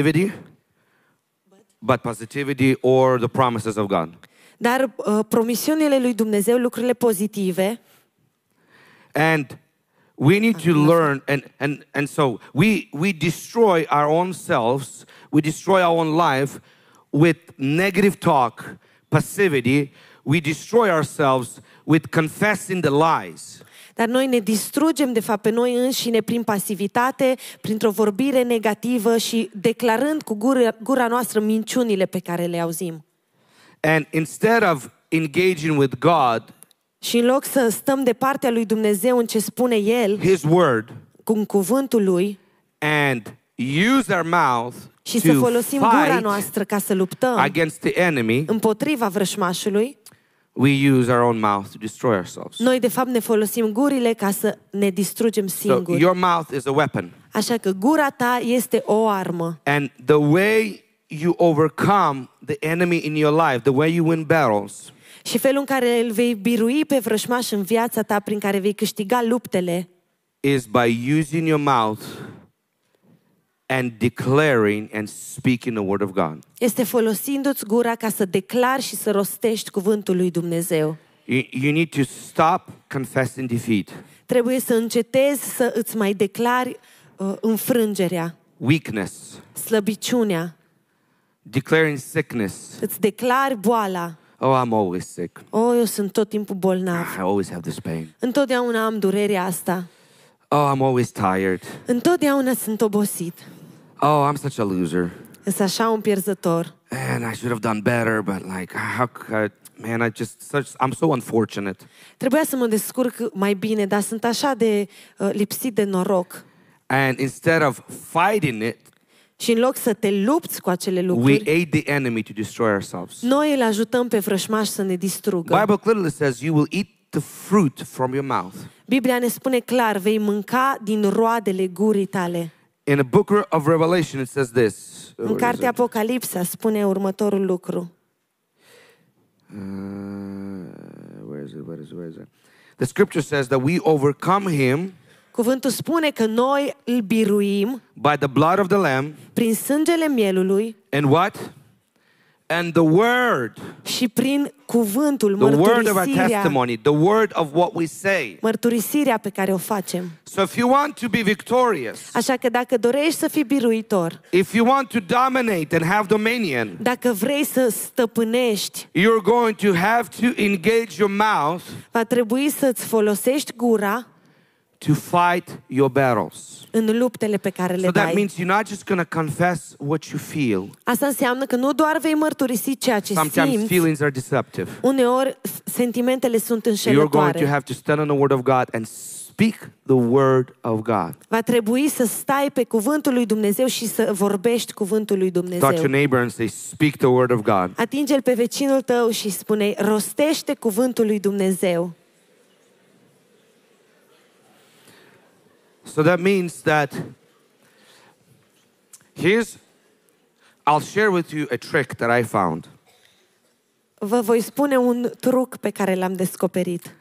positivity or the promises of God. Dar promisiunile lui Dumnezeu, lucrurile pozitive, And we need to learn, and so we destroy our own selves, we destroy our own life with negative talk, passivity. We destroy ourselves with confessing the lies. dar noi ne distrugem de fapt pe noi înșine prin pasivitate, printr-o vorbire negativă și declarând cu gura noastră minciunile pe care le auzim. And instead of engaging with God, Și în loc să stăm de partea lui Dumnezeu în ce spune El, His Word, cu cuvântul Lui, and use our mouth și să to folosim gura fight noastră ca să luptăm against the enemy, împotriva vrăjmașului, we use our own mouth to destroy ourselves. noi de fapt ne folosim gurile ca să ne distrugem So singuri. your mouth is a weapon. Așa că gura ta este o armă. And the way you overcome the enemy in your life, the way you win battles, Și felul în care îl vei birui pe vrăjmaș în viața ta, prin care vei câștiga luptele, is by using your mouth and declaring and speaking the word of God. este folosindu-ți gura ca să declari și să rostești cuvântul lui Dumnezeu. You need to stop confessing defeat, Trebuie să încetezi să îți mai declari înfrângerea, weakness, slăbiciunea, declaring sickness. îți declari boala. Oh, I'm always sick. Eu sunt tot timpul bolnav. I always have this pain. Întotdeauna am durerea asta. Oh, I'm always tired. Întotdeauna sunt obosit. Oh, I'm such a loser. Sunt așa un pierzător. Man, I should have done better, but like, how could, man, I'm so unfortunate. Trebuia să mă descurc mai bine, dar sunt așa de lipsit de noroc. And instead of fighting it, Și în loc să te lupți cu acele we lucruri, aid the enemy to destroy ourselves. noi îl ajutăm pe vrăjmaș să ne distrugă. Bible clearly says you will eat the fruit from your mouth. Biblia ne spune clar, vei mânca din roadele gurii tale. In the book of Revelation it says this. În cartea Apocalipsa spune următorul lucru. Where is it? The scripture says that we overcome him Cuvântul spune că noi îl biruim by the blood of the Lamb prin sângele mielului and what? And the word. și prin cuvântul, The word of our mărturisirea, testimony, the word of what we say. mărturisirea pe care o facem. So if you want to be victorious, Așa că dacă dorești să fii biruitor, if you want to dominate and have dominion, dacă vrei să stăpânești, you're going to have to engage your mouth va trebui să-ți folosești gura to fight your battles. în luptele pe care le So that dai. means you're not just going to confess what you feel. Asta înseamnă că nu doar vei mărturisi ceea ce Sometimes simți, feelings are deceptive. uneori sentimentele sunt You're going to înșelătoare. have to stand on the word of God and speak the word of God. Va trebui să stai pe cuvântul lui Dumnezeu și să vorbești cuvântul lui Touch your Dumnezeu. neighbor and say, speak the word of God. Atinge-l pe vecinul tău și spune, rostește cuvântul lui Dumnezeu. So that means that I'll share with you a trick that I found. Vă voi spune un truc pe care l-am descoperit.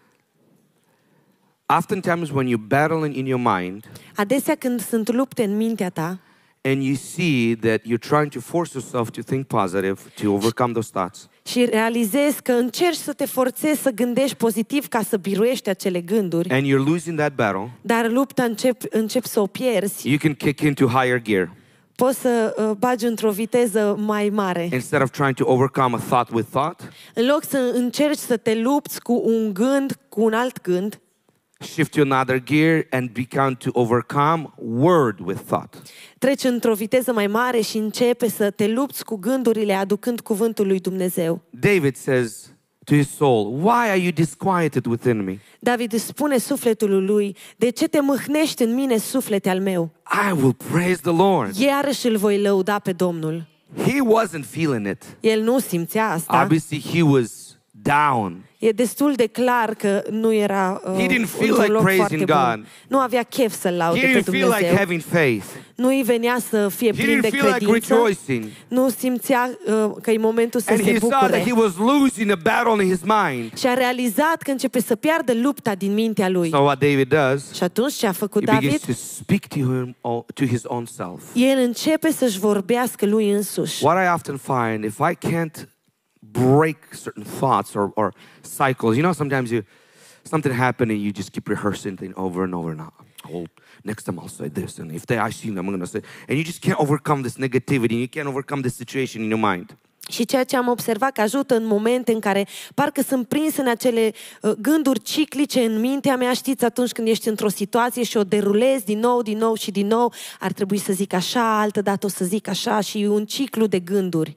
Oftentimes when you battle in your mind Adesea când sunt lupte în mintea ta and you see that you're trying to force yourself to think positive, to overcome those thoughts, și realizezi că încerci să te forțezi să gândești pozitiv ca să biruiești acele gânduri, and you're losing that battle, dar lupta începi să o pierzi, you can kick into higher gear. poți să bagi într-o viteză mai mare. Instead of trying to overcome a thought with thought, În loc să încerci să te lupți cu un gând, cu un alt gând, shift to another gear and begin to overcome word with thought. Treci într-o viteză mai mare și începe să te lupți cu gândurile aducând cuvântul lui Dumnezeu. David says to his soul, why are you disquieted within me? David își spune sufletului lui, de ce te mâhnești în mine, suflete al meu? I will praise the Lord. Iarăși îl voi lăuda pe Domnul. He wasn't feeling it. El nu simțea asta. Obviously, he was down. E destul de clar că nu era He didn't feel într-un like loc praising foarte bun. God. Nu avea chef să-L laude He pe didn't feel like Dumnezeu. having faith. Nu îi venea să fie He plin de didn't feel like credință. rejoicing. Nu simțea că e momentul să And se he saw that bucure. he was losing a battle in his mind. Și a realizat că începe să piardă lupta din mintea lui. So what David does, Și atunci ce a făcut he begins David? to speak to him, to his own self. El începe să-și vorbească lui însuși. What I often find, if I can't break certain thoughts or cycles, you know, sometimes something happened and you just keep rehearsing things over and over and over. Oh, next time I'll say this, and if I see them, I'm going to say, and you just can't overcome this negativity, you can't overcome this situation in your mind. Și ceea ce am observat că ajută în momente în care parcă sunt prins în acele gânduri ciclice în mintea mea, știți, atunci când ești într-o situație și o derulezi din nou și din nou, ar trebui să zic așa, altă dată o să zic așa și e un ciclu de gânduri.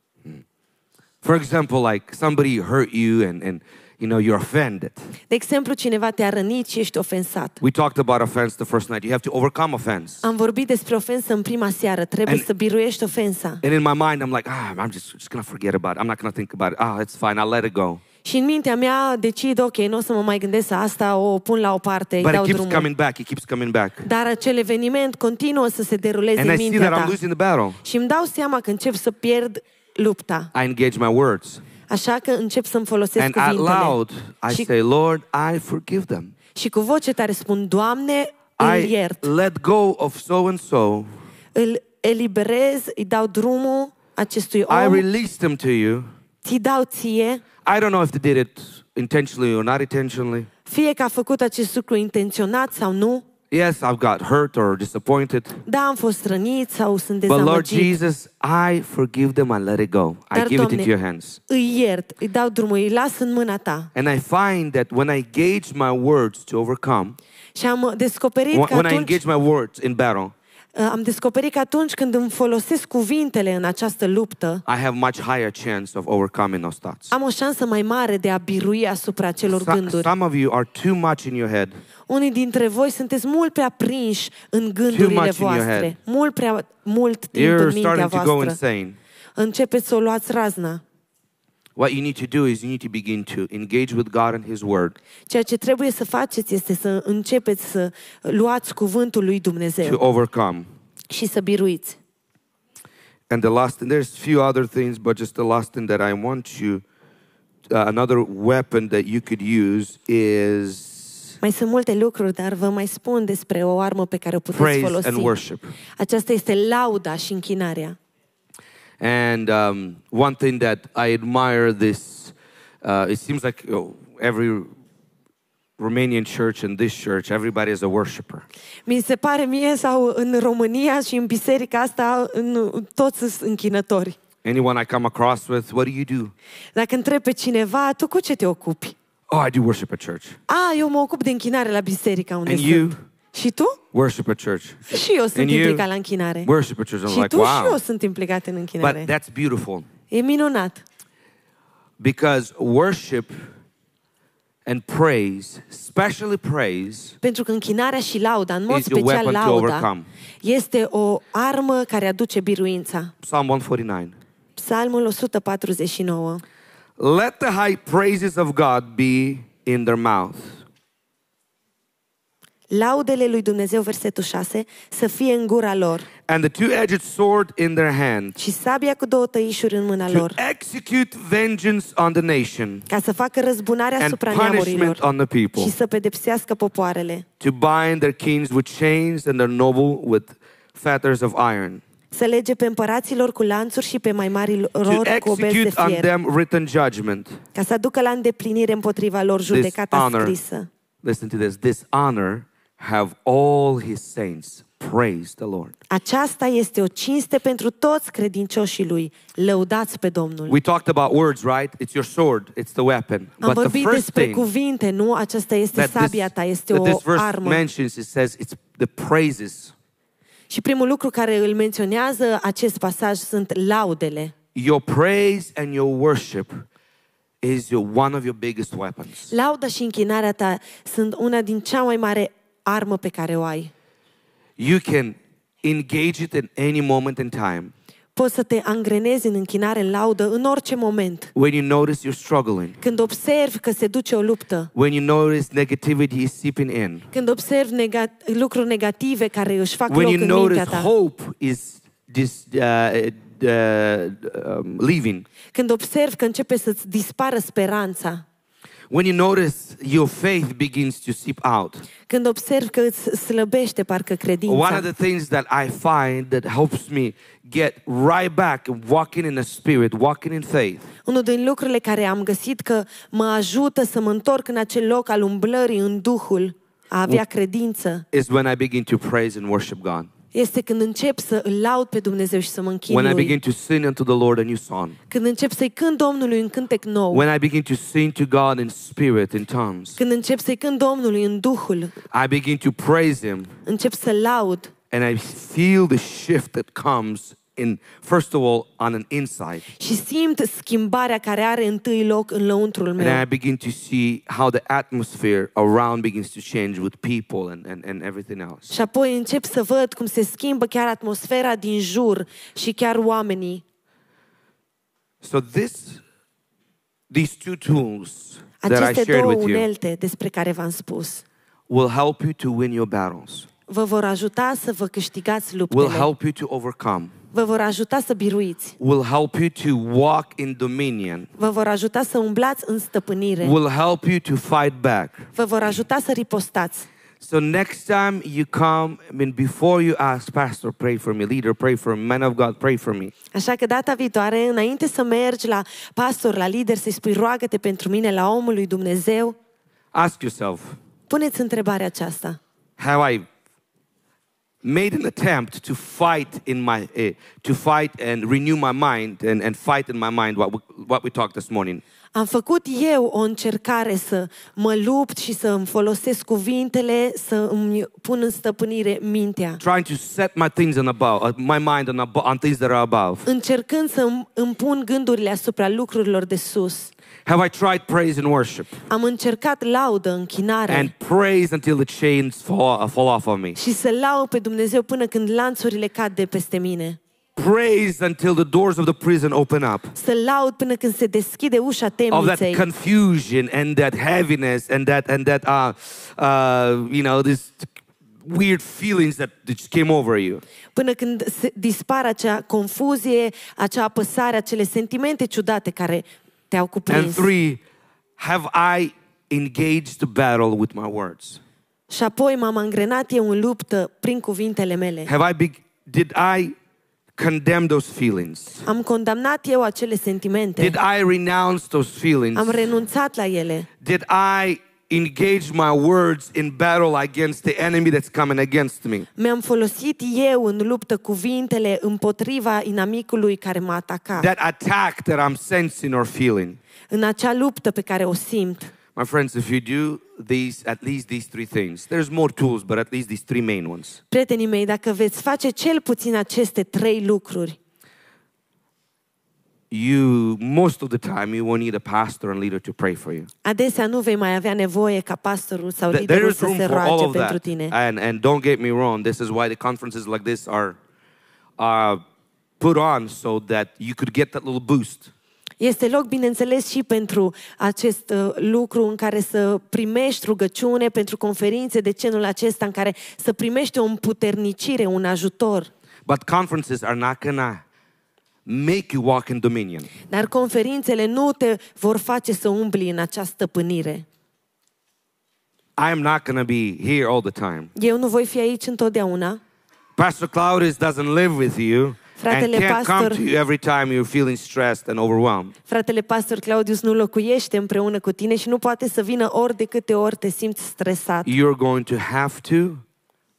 For example, like somebody hurt you and you know, you're offended. De exemplu, cineva te-a rănit și ești ofensat. We talked about offense the first night. You have to overcome offense. Am vorbit despre ofensă în prima seară. Trebuie să biruiești ofensa. And in my mind, I'm like, I'm just going to forget about it. I'm not going to think about it. It's fine. I'll let it go. Și în mintea mea decid, ok, nu o să mă mai gândesc la asta, o pun la o parte, îi But dau it keeps drumul. coming back. It keeps coming back. Dar acel eveniment continuă să se deruleze And în I see mintea that I'm ta. losing the battle. Și îmi dau seama că încep să pierd lupta. I engage my words. Așa că încep să-mi folosesc And out cuvintele. loud, I say, Lord, I forgive them. Și cu voce tare spun, Doamne, îl I iert. let go of so-and-so. Îl eliberez, îi dau drumul acestui I om, release them to you. ți dau ție. I don't know if they did it intentionally or not intentionally. Fie că a făcut acest lucru intenționat sau nu. Yes, I've got hurt or disappointed. Da, am fost rănit sau sunt But Lord dezamăgit. Jesus, I forgive them and let it go. I Dar, give it Doamne, into your hands. îi iert, îi dau drumul, îi las în mâna ta. And I find that when I engage my words to overcome, Și am descoperit că when I atunci, engage my words in battle, am descoperit că atunci când îmi folosesc cuvintele în această luptă, I have much higher chance of overcoming those thoughts. am o șansă mai mare de a birui asupra acelor gânduri. Some of you are too much in your head. Unii dintre voi sunteți mult prea prinși în Too gândurile much in your head. voastre. Mult prea mult timp în You're mintea starting to go voastră. insane. Începeți să o luați razna. What you need to do is you need to begin to engage with God and His Word Ceea ce trebuie să faceți este să începeți să luați cuvântul lui to Dumnezeu overcome. și să biruiți. And the last thing, there's few other things, but just the last thing that I want you, another weapon that you could use is Mai sunt multe lucruri, dar vă mai spun despre o armă pe care o puteți praise folosi. and worship. Aceasta este lauda și închinarea. And one thing that I admire this, it seems like every Romanian church and this church, everybody is a worshiper. Mi se pare mie sau în România și în biserica asta toți sunt închinători. Anyone I come across with, what do you do? Dacă întreb pe cineva, tu cu ce te ocupi? Oh, I do worship at church. Eu mă ocup de închinare la biserica unde And sunt. you? Și tu? Worship at church. Și eu sunt And you? implicat la închinare. Worship at church. I'm Și like, tu și eu wow. sunt implicat în But închinare. that's beautiful E minunat. because worship and praise, especially praise, Pentru că închinarea și lauda, în mod is a special weapon to lauda, overcome. este o armă care aduce biruința. Psalm 149. Psalmul 149. Let the high praises of God be in their mouth. Laudele lui Dumnezeu, versetul 6, să fie în gura lor And the two-edged sword in their hand și sabia cu două tăișuri în mâna to lor, execute vengeance on the nation ca să facă răzbunare and asupra punishment neamurilor on the people, și să pedepsească popoarele, to bind their kings with chains and their noble with fetters of iron, să lege pe împăraților cu lanțuri și pe mai marilor to cu obezi de execute on fier, them written judgment. ca să aducă la îndeplinire împotriva lor judecata honor. scrisă. Listen to this. This honor have all his saints. Praise the Lord. Aceasta este o cinste pentru toți credincioșii lui. Lăudați pe Domnul. We talked about words, right? It's your sword, it's the weapon. Am But the vorbit first despre thing cuvinte, nu? Aceasta este that sabia ta, este this o verse armă. mentions, it says it's the praises. Și primul lucru care îl menționează acest pasaj sunt laudele. Your praise and your worship is one of your biggest weapons. Lauda și închinarea ta sunt una din cea mai mare armă pe care o ai. You can engage it in any moment in time. Poți să te angrenezi în închinare, în laudă, în orice moment. When you notice you're struggling. Când observi că se duce o luptă. When you notice negativity is seeping in. Când observi lucruri negative care își fac When loc you în mintea notice ta. hope is leaving. Când observi că începe să-ți dispară speranța. When you notice your faith begins to seep out. Când observi că îți slăbește parcă credința. One of the things that I find that helps me get right back and walking in the Spirit, walking in faith. Unul din lucrurile care am găsit că mă ajută să mă întorc în acel loc al umblării în Duhul, a avea credință, Is when I begin to praise and worship God. este când încep să îl laud pe Dumnezeu și să mă închin When I lui. begin to sing unto the Lord a new song. Când încep să-i cânt Domnului un cântec nou. When I begin to sing to God in spirit, in tongues. Când încep să-i cânt Domnului în Duhul. I begin to praise Him. Încep să laud. And I feel the shift that comes in, first of all, on an inside. Și simt schimbarea care are întâi loc în lăuntrul meu. And I begin to see how the atmosphere around begins to change with people and everything else. Și apoi încep să văd cum se schimbă chiar atmosfera din jur și chiar oamenii. So these two tools that I Aceste shared două with you unelte despre care v-am spus will help you to win your battles. vă vor ajuta să vă câștigați Will luptele. help you to overcome. Vă vor ajuta să biruiți. Will help you to walk in dominion. Vă vor ajuta să umblați în stăpânire. Will help you to fight back. Vă vor ajuta să ripostați. So next time you come, before you ask, Pastor, pray for me, leader, pray for me, man of God, pray for me. Așa că data viitoare, înainte să mergi la pastor, la lider, să-i spui roagă-te pentru mine, la omul lui Dumnezeu, Ask yourself, puneți întrebarea aceasta. have I made an attempt to fight to fight and renew my mind and fight in my mind what we talked this morning? Am făcut eu o încercare să mă lupt și să îmi folosesc cuvintele, să îmi pun în stăpânire mintea. Trying to set my things my mind on things that are above. Încercând să îmi pun gândurile asupra lucrurilor de sus. Have I tried praise and worship? Am încercat laudă, închinare. And praise until the chains fall off of me. Și să laud pe Dumnezeu până când lanțurile cad de peste mine. Praise until the doors of the prison open up. Să laud până când se deschide ușa Of that temniței. confusion and that heaviness and that this weird feelings that just came over you. Până când dispare acea confuzie, acea apăsare, acele sentimente ciudate care te-au And cuprins. 3, have I engaged the battle with my words? Și apoi m-am angrenat eu în luptă prin cuvintele mele. Did I condemn those feelings? Am condamnat eu acele sentimente. Did I renounce those feelings? Am renunțat la ele. Did I engage my words in battle against the enemy that's coming against me? Mi-am folosit eu în luptă cuvintele împotriva inamicului care m-a atacat. That attack that I'm sensing or feeling. În acea luptă pe care o simt. My friends, if you do at least these 3 things, there's more tools, but at least these 3 main ones. Prietenii mei, dacă veți face cel puțin aceste 3 lucruri, most of the time, you won't need a pastor and leader to pray for you. adesea nu vei mai avea nevoie ca pastorul sau There liderul is să room se for all roage of pentru that. tine. And don't get me wrong, this is why the conferences like this are put on so that you could get that little boost. Este loc, bineînțeles, și pentru acest lucru în care să primești rugăciune, pentru conferințe de genul acesta în care să primești o împuternicire, un ajutor. But conferences are not gonna make you walk in dominion. Dar conferințele nu te vor face să umbli în această stăpânire. I am not gonna be here all the time. Eu nu voi fi aici întotdeauna. Pastor Claudius doesn't live with you. Fratele And can't come pastor- to you every time you're feeling stressed and overwhelmed. Fratele pastor Claudius nu locuiește împreună cu tine și nu poate să vină ori de câte ori te simți stresat. You're going to have to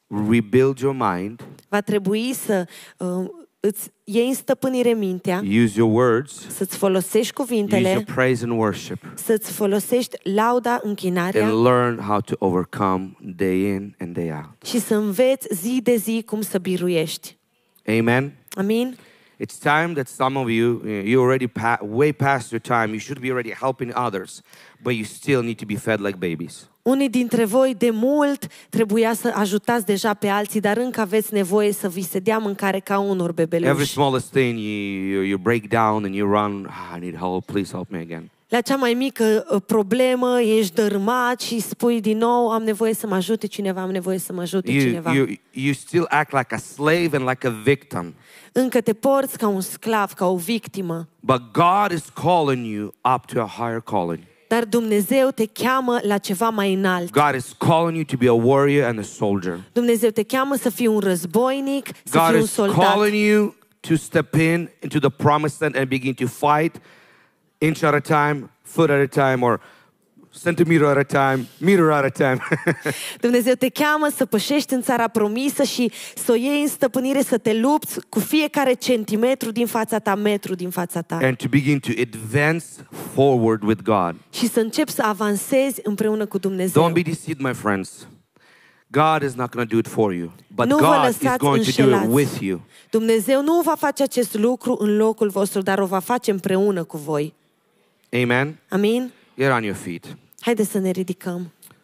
rebuild your mind, Va trebui să îți iei în stăpânire mintea, use your words, să-ți folosești use cuvintele, your praise and worship, să-ți folosești lauda, închinarea and learn how to overcome day in and day out. și să înveți zi de zi cum să biruiești. Amen. Amin? It's time that some of you, you're already way past your time. You should be already helping others, but you still need to be fed like babies. Unii dintre voi de mult trebuia să ajutați deja pe alții, dar încă aveți nevoie să vi se dea mâncare ca unor Every bebeluși. smallest thing, you break down and you run. I need help. Please help me again. La cea mai mică problemă ești dărâmat și spui din nou, am nevoie să mă ajute cineva, am nevoie să mă ajute cineva. You still act like a slave and like a victim. Încă te porți ca un sclav, ca o victimă. But God is calling you up to a higher calling. Dar Dumnezeu te cheamă la ceva mai înalt. God is calling you to be a warrior and a soldier. Dumnezeu te cheamă să fii un războinic, să God fii un is soldat. calling you to step into the promised land and begin to fight inch at a time, foot at a time, or centimeter at a time, meter at a time. Dumnezeu te cheamă să pășești în țara promisă și să o iei în stăpânire, să te lupți cu fiecare centimetru din fața ta, metru din fața ta. And to begin to advance forward with God. Și să începi să avansezi împreună cu Dumnezeu. Don't be deceived, my friends. God is not going to do it for you, but Nu vă God is lăsați going to do it înșelați. with you. Dumnezeu nu va face acest lucru în locul vostru, dar o va face împreună cu voi. Amen. Amin? Get on your feet. Haideți să ne ridicăm.